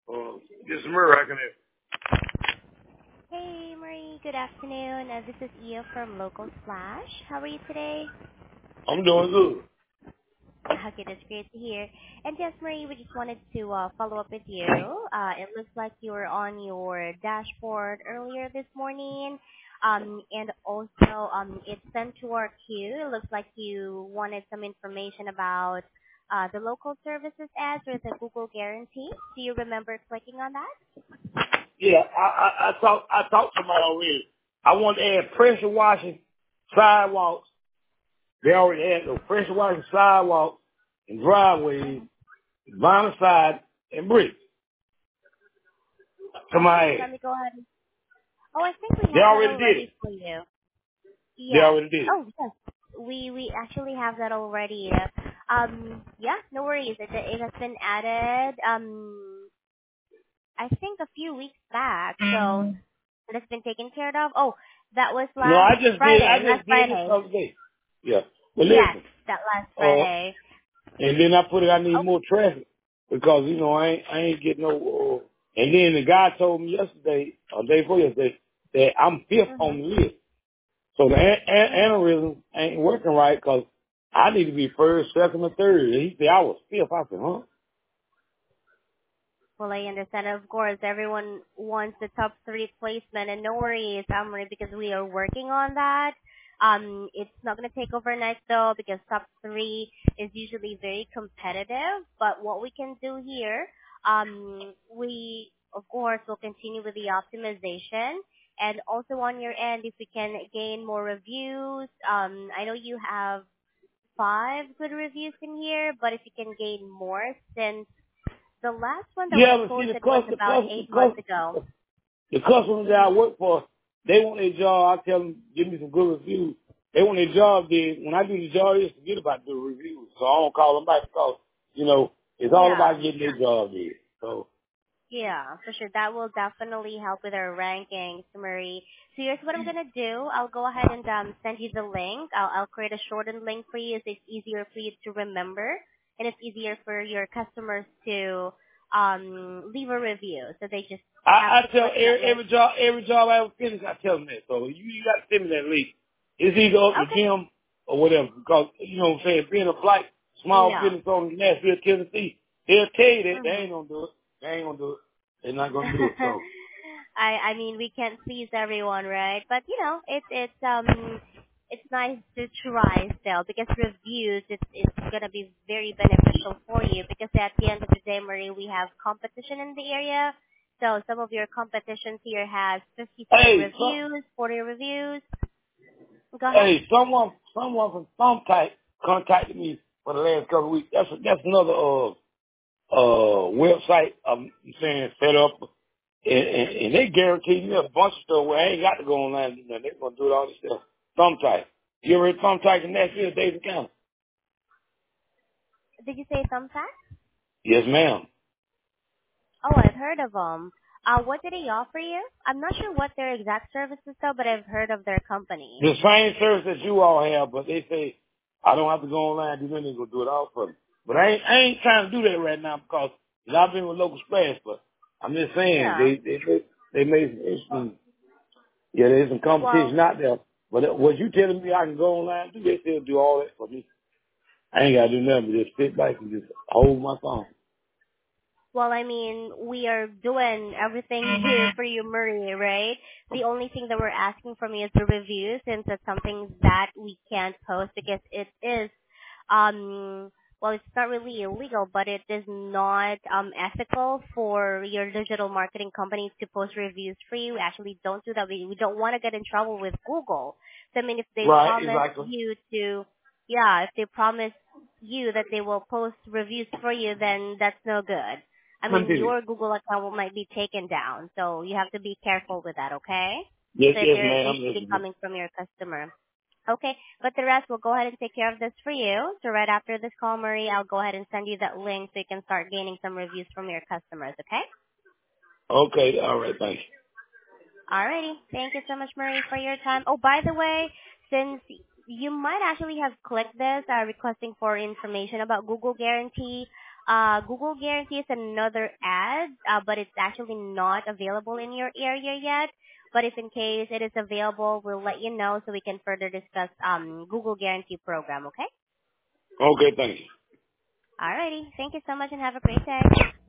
This is Murray. I can help. Hey, Marie. Good afternoon. This is Io from Local Slash. How are you today? I'm doing good. Okay, that's great to hear. And yes, Marie, we just wanted to follow up with you. It looks like you were on your dashboard earlier this morning. And also, it's sent to our queue. It looks like you wanted some information about the local services ads or the Google guarantee. Do you remember clicking on that? Yeah, I talked to somebody already. I want to add pressure washing sidewalks. They already had those pressure washing sidewalks and driveways, vinyl side and bricks to my Okay, ad. let me go ahead. Oh, I think we They have that already did it. already for you. They Yes. already did it. Oh, yes. We actually have that already. Yeah, no worries. It has been added. I think a few weeks back. So it has been taken care of. Oh, that was No, I last just did. I Friday. Last just did it the Friday. other day. Yeah. But Yes, listen, that last uh, Friday. and then I put it. I need Oh. more traffic because I ain't getting no. And then the guy told me yesterday, or day before yesterday, that I'm fifth on the Mhm. list. So the aneurysm ain't working right because I need to be first, second, or third. He said I was fifth. I said, huh? Well, I understand. Of course, everyone wants the top three placement, and no worries, Amory, because we are working on that. It's not going to take overnight though, because top three is usually very competitive. But what we can do here, we of course will continue with the optimization, and also on your end, if we can gain more reviews. I know you have 5 good reviews in here, but if you can gain more, since the last one that was Yeah, but see, posted was about 8 months ago. the customers that I Mhm. work for, they want their job. I tell them, give me some good reviews. They want their job did. When I do the job, they forget about the reviews. So I don't call them back because, it's all Yeah. about getting their job did. So, Yeah, for sure. That will definitely help with our rankings, Marie. So here's what I'm gonna do. I'll go ahead and send you the link. I'll create a shortened link for you so it's easier for you to remember, and it's easier for your customers to leave a review. So they just have I to tell click that link. every job I ever finish, I tell them that. So you got to send me that link. It's either up to Okay. them or whatever. Because you know what I'm saying, being a black small Yeah. business on Nashville, Tennessee, they'll tell you that they Mhm. ain't gonna do it. They ain't gonna do it. They're not gonna do it. So I mean we can't please everyone, right? But it's nice to try still because reviews it's gonna be very beneficial for you because at the end of the day, Marie, we have competition in the area. So some of your competitions here has 57 hey, reviews, 40 reviews. Go ahead. someone from Thumbtack contacted me for the last couple of weeks. That's another website I'm saying set up. And they guarantee me a bunch of stuff where I ain't got to go online and do nothing. They're going to do it all this stuff. Thumbtack. You ever heard Thumbtack in Nashville, David County? Did you say thumbtack? Yes, ma'am. Oh, I've heard of them. What did he offer you? I'm not sure what their exact services are, but I've heard of their company. The same service that you all have, but they say I don't have to go online and do nothing. They're going to do it all for me. But I ain't trying to do that right now because I've been with local splash, but I'm just saying Yeah. they made there's some Well, competition out there. But what you telling me I can go online and do, they still do all that for me. I ain't got to do nothing but just sit back and just hold my phone. I mean, we are doing everything here for you, Murray, right? The only thing that we're asking from you is the review, since it's something that we can't post because it is, it's not really illegal, but it is not ethical for your digital marketing companies to post reviews for you. We actually don't do that. We don't want to get in trouble with Google. So I mean, if they Right, promise exactly. you to, yeah, if they promise you that they will post reviews for you, then that's no good. I mean, Continue. your Google account might be taken down, so you have to be careful with that, okay? Yes, So if yes, they're ma'am. usually coming from your customer. Okay, but the rest, we'll go ahead and take care of this for you. So right after this call, Marie, I'll go ahead and send you that link so you can start gaining some reviews from your customers, okay? Okay, all right, thanks. Alrighty. Thank you so much, Marie, for your time. Oh, by the way, since you might actually have clicked this, requesting for information about Google Guarantee, Google Guarantee is another ad, but it's actually not available in your area yet. But if in case it is available, we'll let you know so we can further discuss Google Guarantee program. Okay? Okay, thank you. Alrighty. Thank you so much and have a great day.